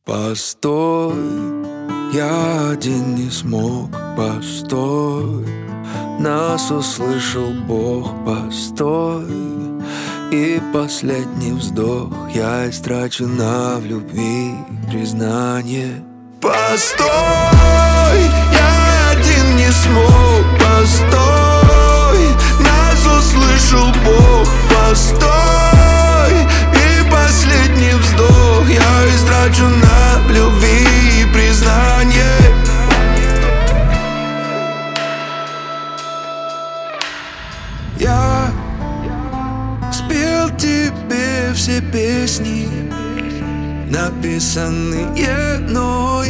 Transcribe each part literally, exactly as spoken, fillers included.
Постой, я один не смог, постой. Нас услышал Бог, постой. И последний вздох я истрачу на в любви признание. Постой, я один не смог, постой. Нас услышал Бог, постой. И последний вздох я истрачу на в любви признание. Я спел тебе все песни, написанные мной,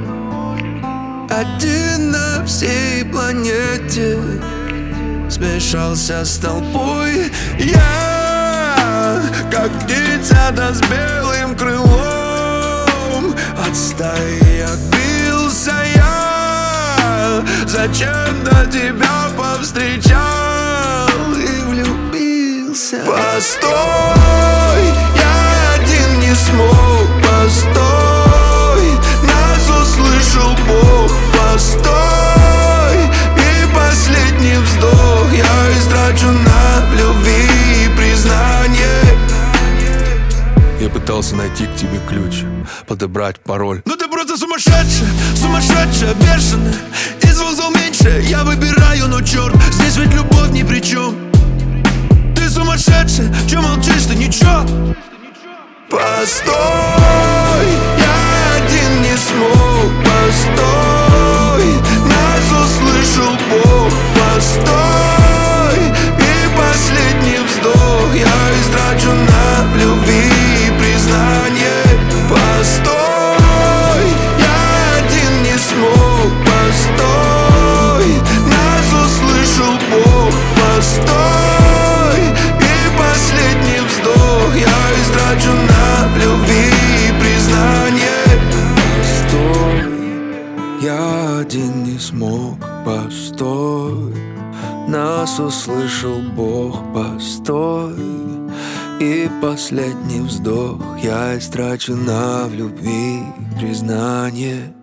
один на всей планете, смешался с толпой. Я, как птица, да с белым крылом, от стаи отбился я, зачем-то тебя повстречал и влюбился. Постой, я один не смог, постой. Нас услышал Бог, постой. И последний вздох я истрачу на любви признание. Я пытался найти к тебе ключ, подобрать пароль, но ты просто сумасшедшая, сумасшедшая, бешеная. И звук звал меньше, я выбираю, но черт, здесь ведь любовь ни при чем. Ты сумасшедшая, чё молчишь, ты ничего? Постой, я один не смог, постой. Нас услышал Бог, постой. И последний вздох я истрачу на любви признание. Постой, я один не смог, постой. Нас услышал Бог, постой. И последний вздох я истрачу на любви признание. Постой, я один не смог, постой. Нас услышал Бог, постой. И последний вздох я истрачу на в любви признание.